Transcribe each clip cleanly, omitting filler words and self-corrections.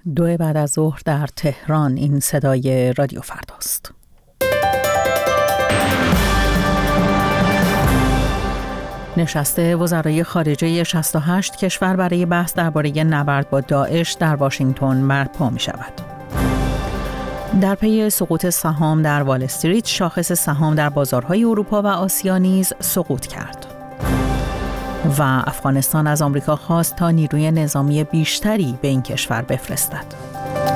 2 بعد از ظهر در تهران. این صدای رادیو فرداست. نشست وزرای خارجه 68 کشور برای بحث درباره نبرد با داعش در واشنگتن برپا می شود. در پی سقوط سهام در وال استریت، شاخص سهام در بازارهای اروپا و آسیا نیز سقوط کرد. و افغانستان از آمریکا خواست تا نیروی نظامی بیشتری به این کشور بفرستد.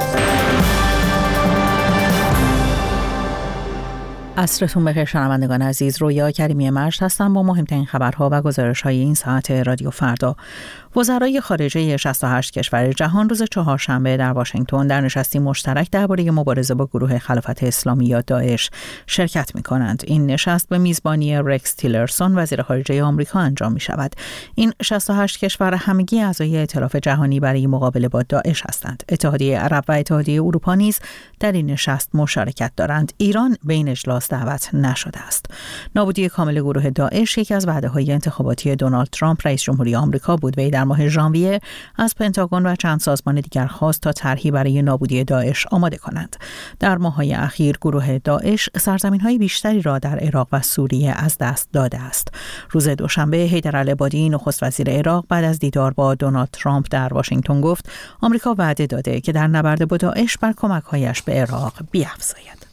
عصرتون بخیر شنوندگان عزیز، رویا کریمی مجد هستم با مهمترین خبرها و گزارش‌های این ساعت رادیو فردا. وزرای خارجه 68 کشور جهان روز چهارشنبه در واشنگتن در نشستی مشترک درباره مبارزه با گروه خلافت اسلامی یا داعش شرکت می‌کنند. این نشست به میزبانی رکس تیلرسون وزیر خارجه آمریکا انجام می‌شود. این 68 کشور همگی اعضای ائتلاف جهانی برای مقابله با داعش هستند. اتحادیه عرب و اتحادیه اروپا نیز در این نشست مشارکت دارند. ایران به این اجلاس دعوت نشده است. نابودی کامل گروه داعش یکی از وعده‌های انتخاباتی دونالد ترامپ رئیس جمهوری آمریکا بود. وی در ماه ژانویه از پنتاگون و چند سازمان دیگر خواست تا طرحی برای نابودی داعش آماده کنند. در ماه‌های اخیر گروه داعش سرزمین‌های بیشتری را در عراق و سوریه از دست داده است. روز دوشنبه حیدرالعبادی نخست وزیر عراق بعد از دیدار با دونالد ترامپ در واشنگتن گفت آمریکا وعده داده که در نبرد با داعش بر کمک‌هایش به عراق بیفزاید.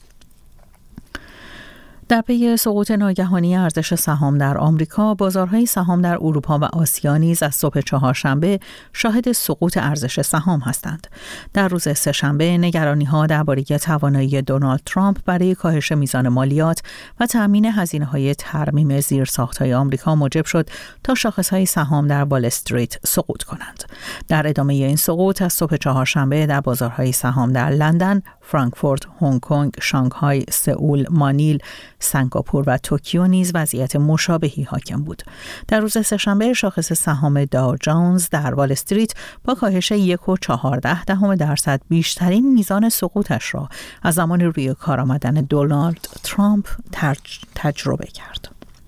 در پی سقوط ناگهانی ارزش سهام در آمریکا، بازارهای سهام در اروپا و آسیا نیز از صبح چهارشنبه شاهد سقوط ارزش سهام هستند. در روز سه‌شنبه نگرانی‌ها درباره توانایی دونالد ترامپ برای کاهش میزان مالیات و تأمین هزینه‌های ترمیم زیرساخت‌های آمریکا موجب شد تا شاخص‌های سهام در وال استریت سقوط کنند. در ادامه این سقوط از صبح چهارشنبه در بازارهای سهام در لندن، فرانکفورت، هنگ کنگ، شانگهای، سئول، مانیل، سنگاپور و توکیو نیز وضعیت مشابهی حاکم بود. در روز سه‌شنبه شاخص سهام داو جونز در وال استریت با کاهش 1.14% بیشترین میزان سقوطش را از زمان روی کار آمدن دونالد ترامپ تجربه کرد.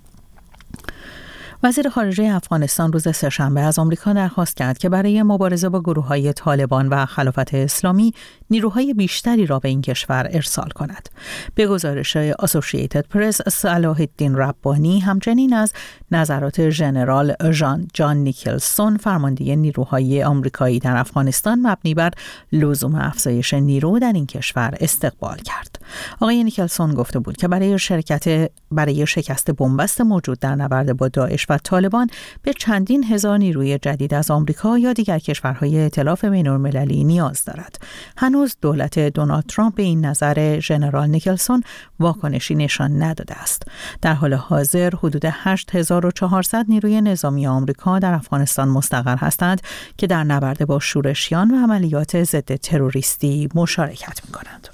وزیر خارجه افغانستان روز سه‌شنبه از آمریکا درخواست کرد که برای مبارزه با گروه‌های طالبان و خلافت اسلامی نیروهای بیشتری را به این کشور ارسال کند. به گزارش اسوسییتد پرس، صلاح الدین ربانی همچنین از نظرات ژنرال جان نیکلسون فرمانده نیروهای آمریکایی در افغانستان مبنی بر لزوم افزایش نیرو در این کشور استقبال کرد. آقای نیکلسون گفته بود که برای شکست بنبست موجود در نبرد با داعش و طالبان به چندین هزار نیروی جدید از آمریکا یا دیگر کشورهای ائتلاف بین‌المللی نیاز دارد. هنوز دولت دونالد ترامپ به این نظر ژنرال نیکلسون واکنشی نشان نداده است. در حال حاضر حدود 8400 نیروی نظامی آمریکا در افغانستان مستقر هستند که در نبرد با شورشیان و عملیات ضد تروریستی مشارکت می‌کنند.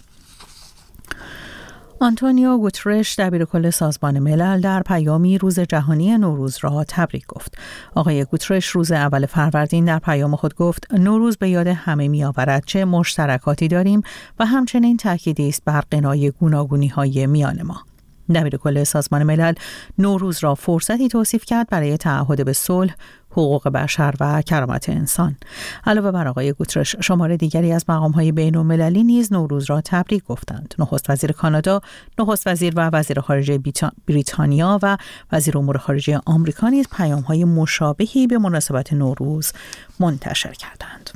آنتونیو گوترش دبیرکل سازمان ملل در پیامی روز جهانی نوروز را تبریک گفت. آقای گوترش روز اول فروردین در پیام خود گفت نوروز به یاد همه می‌آورد چه مشترکاتی داریم و همچنین تأکیدی است بر غنای گوناگونی‌های میان ما. دبیرکل سازمان ملل نوروز را فرصتی توصیف کرد برای تعهد به صلح، حقوق بشر و کرامت انسان. علاوه بر آقای گوترش، شمار دیگری از مقام‌های بین‌المللی نیز نوروز را تبریک گفتند. نخست وزیر کانادا، نخست وزیر و وزیر خارجه بریتانیا و وزیر امور خارجه آمریکا نیز پیام‌های مشابهی به مناسبت نوروز منتشر کردند.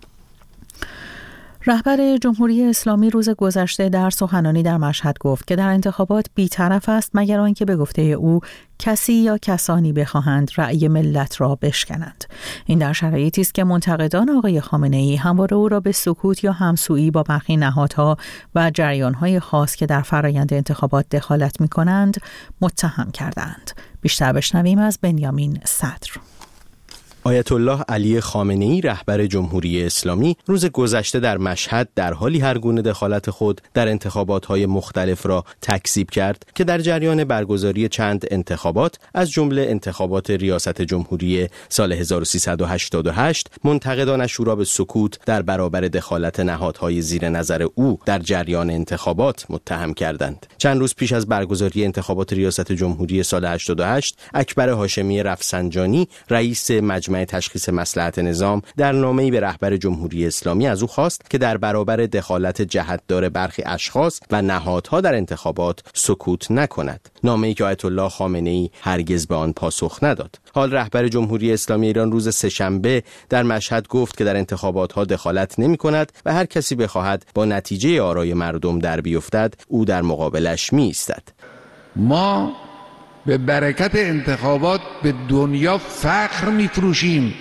رهبر جمهوری اسلامی روز گذشته در سخنرانی در مشهد گفت که در انتخابات بی‌طرف است مگر آنکه به گفته او کسی یا کسانی بخواهند رأی ملت را بشکنند. این در شرایطی است که منتقدان آقای خامنه‌ای همواره او را به سکوت یا همسویی با برخی نهادها و جریان‌های خاص که در فرایند انتخابات دخالت می‌کنند متهم کردند. بیشتر بشنویم از بنیامین صدر. آیت الله علی خامنه‌ای رهبر جمهوری اسلامی روز گذشته در مشهد در حالی هر گونه دخالت خود در انتخابات‌های مختلف را تکذیب کرد که در جریان برگزاری چند انتخابات از جمله انتخابات ریاست جمهوری سال 1388 منتقدانش او را به سکوت در برابر دخالت نهادهای زیر نظر او در جریان انتخابات متهم کردند. چند روز پیش از برگزاری انتخابات ریاست جمهوری سال 88 اکبر هاشمی رفسنجانی رئیس مجمع مجمع تشخیص مصلحت نظام در نامه‌ای به رهبر جمهوری اسلامی از او خواست که در برابر دخالت جهت‌دار برخی اشخاص و نهادها در انتخابات سکوت نکند. نامه‌ای که آیت الله خامنه‌ای هرگز به آن پاسخ نداد. حال رهبر جمهوری اسلامی ایران روز سه‌شنبه در مشهد گفت که در انتخابات‌ها دخالت نمی‌کند و هر کسی بخواهد با نتیجه آرای مردم در بیفتد او در مقابلش می‌ایستد. ما به برکت انتخابات به دنیا فخر می‌فروشیم.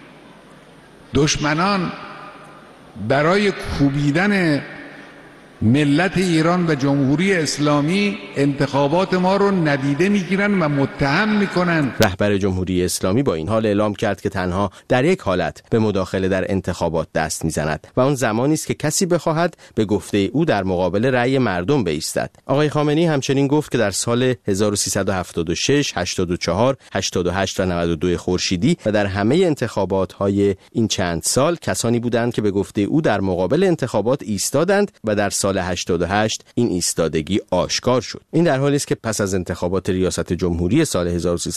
دشمنان برای کوبیدن ملت ایران و جمهوری اسلامی انتخابات ما رو ندیده میگیرن و متهم میکنن. رهبر جمهوری اسلامی با این حال اعلام کرد که تنها در یک حالت به مداخله در انتخابات دست میزند و اون زمانی است که کسی بخواهد به گفته او در مقابل رأی مردم بایستد. آقای خامنه‌ای همچنین گفت که در سال 1376، 84، 88 و 92 خورشیدی و در همه انتخابات‌های این چند سال کسانی بودند که به گفته او در مقابل انتخابات ایستادند و در سال 88 این ایستادگی آشکار شد. این در حالی است که پس از انتخابات ریاست جمهوری سال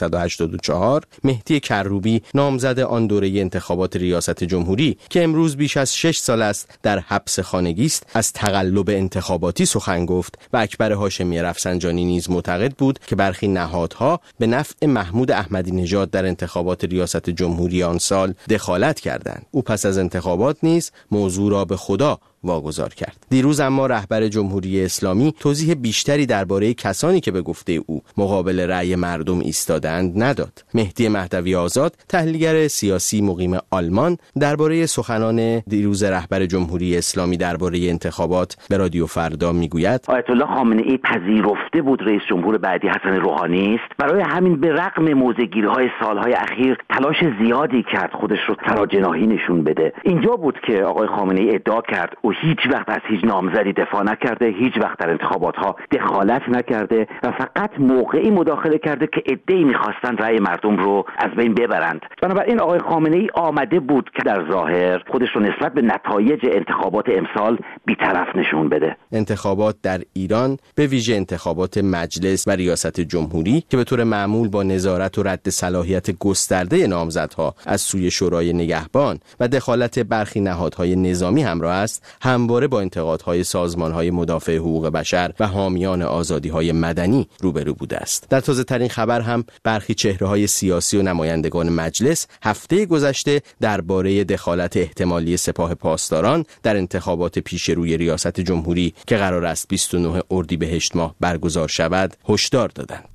1384 مهدی کروبی نامزد آن دوره انتخابات ریاست جمهوری که امروز بیش از 6 سال است در حبس خانگی است از تقلب انتخاباتی سخن گفت و اکبر هاشمی رفسنجانی نیز معتقد بود که برخی نهادها به نفع محمود احمدی نژاد در انتخابات ریاست جمهوری آن سال دخالت کردند. او پس از انتخابات نیز موضوع را به خدا واگذار کرد. دیروز اما رهبر جمهوری اسلامی توضیح بیشتری درباره کسانی که به گفته او مقابل رأی مردم ایستادند نداد. مهدی مهدوی آزاد، تحلیلگر سیاسی مقیم آلمان، درباره سخنان دیروز رهبر جمهوری اسلامی درباره انتخابات به رادیو فردا میگوید: آیت الله خامنه‌ای پذیرفته بود رئیس جمهور بعدی حسن روحانی است. برای همین به رغم موضع‌گیری‌های سالهای اخیر تلاش زیادی کرد خودش رو فراجناحی نشون بده. اینجا بود که آقای خامنه‌ای ادعا کرد او هیچ وقت از هیچ نامزدی دفاع نکرده، هیچ وقت در انتخابات‌ها دخالت نکرده و فقط موقعی مداخله کرده که عده‌ای می‌خواستن رأی مردم رو از بین ببرند. بنابراین آقای خامنه‌ای آمده بود که در ظاهر خودش رو نسبت به نتایج انتخابات امسال بی‌طرف نشون بده. انتخابات در ایران به ویژه انتخابات مجلس و ریاست جمهوری که به طور معمول با نظارت و رد صلاحیت گسترده نامزدها از سوی شورای نگهبان و دخالت برخی نهادهای نظامی همراه است، همواره با انتقادهای سازمانهای مدافع حقوق بشر و حامیان آزادی‌های مدنی روبرو بوده است. در تازه‌ترین خبر هم برخی چهره‌های سیاسی و نمایندگان مجلس هفته گذشته درباره دخالت احتمالی سپاه پاسداران در انتخابات پیش روی ریاست جمهوری که قرار است 29 اردیبهشت ماه برگزار شود هشدار دادند.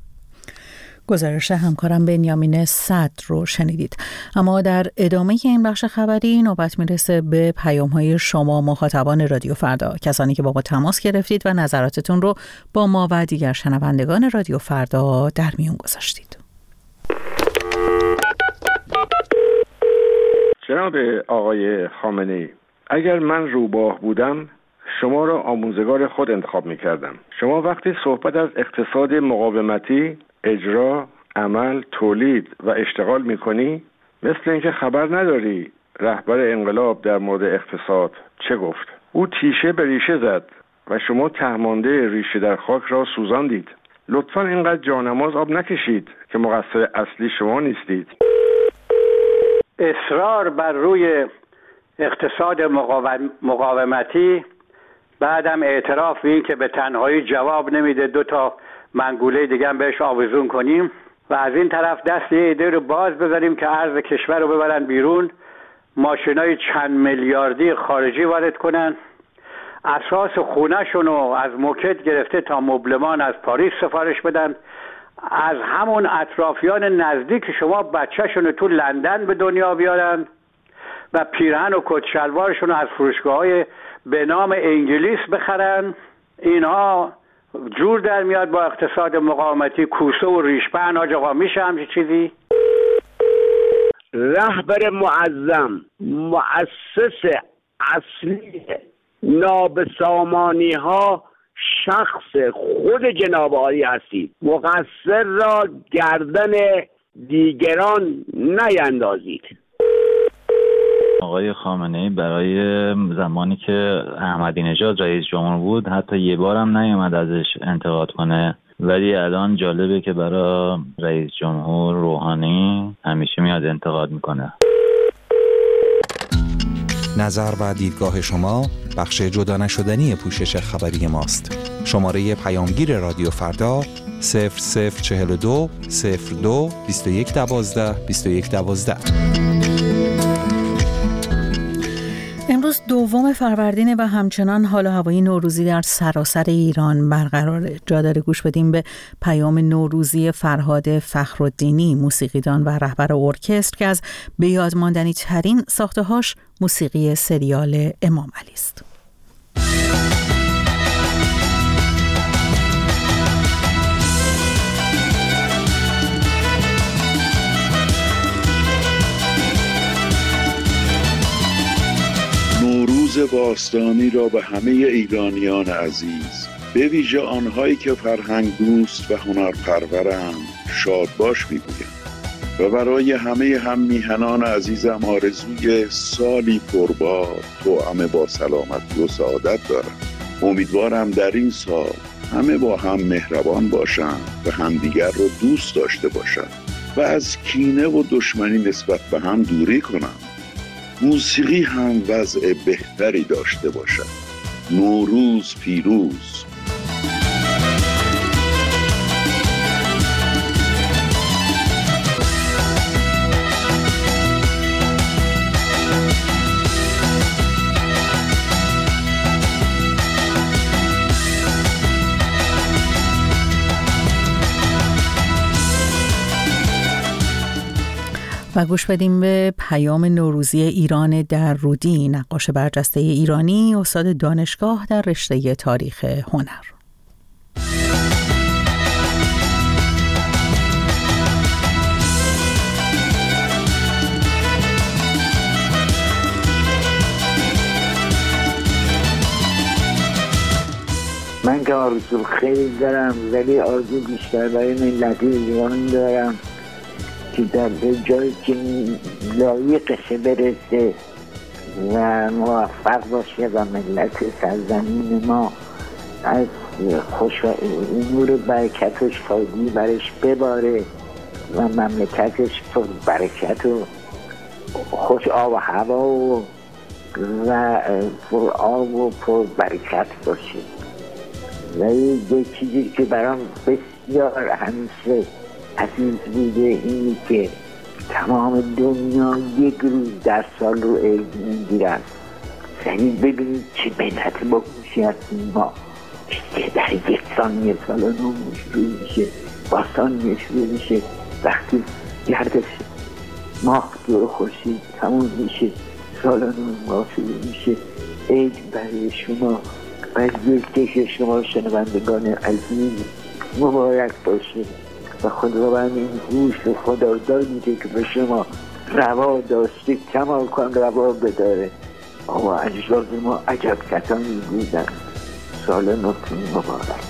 گزارش همکارم بنیامین صدر رو شنیدید. اما در ادامه این بخش خبری نوبت میرسه به پیام‌های شما مخاطبان رادیو فردا، کسانی که با ما تماس گرفتید و نظراتتون رو با ما و دیگر شنوندگان رادیو فردا در میون گذاشتید. جناب آقای خامنه‌ای، اگر من روباه بودم شما را آموزگار خود انتخاب می‌کردم. شما وقتی صحبت از اقتصاد مقاومتی، اجرا، عمل، تولید و اشتغال میکنی مثل اینکه خبر نداری رهبر انقلاب در مورد اقتصاد چه گفت. او تیشه به ریشه زد و شما تهمانده ریشه در خاک را سوزاندید. لطفاً اینقدر جانماز آب نکشید که مقصر اصلی شما نیستید. اصرار بر روی اقتصاد مقاومتی، بعدم اعتراف به این که به تنهایی جواب نمیده، 2 منگوله دیگه هم بهش آویزون کنیم و از این طرف دست یه ایده رو باز بذاریم که ارز کشور رو ببرن بیرون، ماشینای چند میلیاردی خارجی وارد کنن، اساس خونه‌شون رو از موکت گرفته تا مبلمان از پاریس سفارش بدن، از همون اطرافیان نزدیک شما بچه‌شون رو تو لندن به دنیا بیارن و پیرهن و کت شلوارشون رو از فروشگاه‌های به نام انگلیس بخرن. اینها جور در میاد با اقتصاد مقاومتی، کوسه و ریشپهن. آج آقا میشه همچین چیزی؟ رهبر معظم، مؤسس اصلی نابسامانی ها شخص خود جناب عالی هستید. مقصر را گردن دیگران نیندازید. آقای خامنه‌ای برای زمانی که احمدی نژاد رئیس جمهور بود حتی یه بارم نیومد ازش انتقاد کنه ولی الان جالبه که برای رئیس جمهور روحانی همیشه میاد انتقاد میکنه. نظر و دیدگاه شما بخش جدا نشدنی پوشش خبری ماست. شماره پیامگیر رادیو فردا 0042 02 21 12 21 12. امروز 2 فروردین و همچنان حال و هوای نوروزی در سراسر ایران برقراره. جا داره گوش بدیم به پیام نوروزی فرهاد فخرالدینی، موسیقیدان و رهبر ارکستر که از بیادماندنی ترین ساخته‌هاش موسیقی سریال امام علی است. نوروز باستانی را به همه ایرانیان عزیز، به ویژه آنهایی که فرهنگ دوست و هنرپرورند، شاد باش میگویم و برای همه هم میهنان عزیزم آرزوی سالی پربار توأم با سلامتی و سعادت دارم. امیدوارم در این سال همه با هم مهربان باشند و همدیگر رو دوست داشته باشند و از کینه و دشمنی نسبت به هم دوری کنند. موسیقی هم وضع بهتری داشته باشد. نوروز پیروز. و گوش بدیم به پیام نوروزی ایران درودی، نقاش برجسته ایرانی، استاد دانشگاه در رشته تاریخ هنر. من که آرزو خیلی دارم، ولی آرزو بیشتر برای ملت ایران دارم که در جایی که لایقش برسه و موفق باشه و ملت سرزمین ما از نور برکت و شادی برش بباره و مملکتش پر برکت و خوش آب و هوا و پر آب و پر برکت باشه. و یه چیزی که برام بسیار همیشه عزیز بوده اینی که تمام دنیا یک روز در سال رو عید میگیرن. یعنی ببینید چه ملت با گوشی هستیم ما که در 1 ثانیه سال نو شروع میشه، با ثانیه شروع میشه، وقتی گردش ماه دور خورشید تموم میشه سال نو ما شروع میشه. عید برای شما و یک شما شنوندگان عزیز مبارک باشه و خداوند این گوش و خدادادی که به شما روا داشته کمال کن روا بداره. آقا اجداد ما عجب کسانی بودن. سال نوتون مبارک.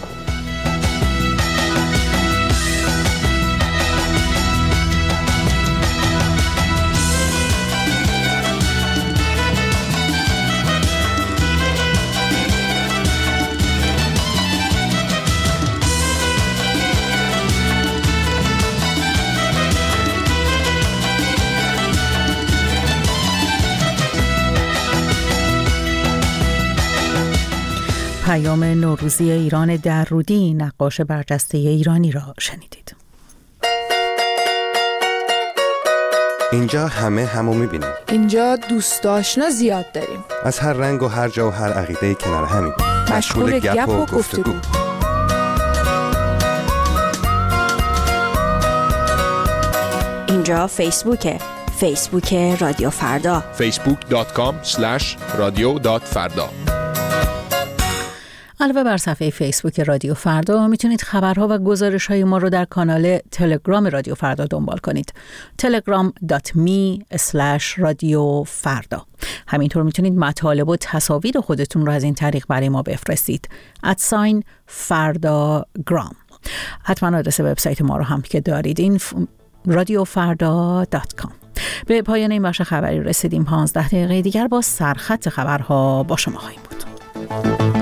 پیام نوروزی ایران درودی، نقاش برجسته ایرانی را شنیدید. اینجا همو میبینیم. اینجا دوست آشنا زیاد داریم. از هر رنگ و هر جا و هر عقیده کنار همیم. مشغول گپ و گفتگو. اینجا فیسبوک رادیو فردا. facebook.com/radio.farda. علاوه بر صفحه فیسبوک رادیو فردا میتونید خبرها و گزارش‌های ما رو در کانال تلگرام رادیو فردا دنبال کنید. telegram.me/radiofarda. همینطور میتونید مطالب و تصاویر خودتون رو از این طریق برای ما بفرستید. @fardagram. حتما آدرس وبسایت ما رو هم که دارید، این radiofarda.com. به پایان این بخش خبری رسیدیم. 15 دقیقه دیگر با سرخط خبرها با شما خواهیم بود.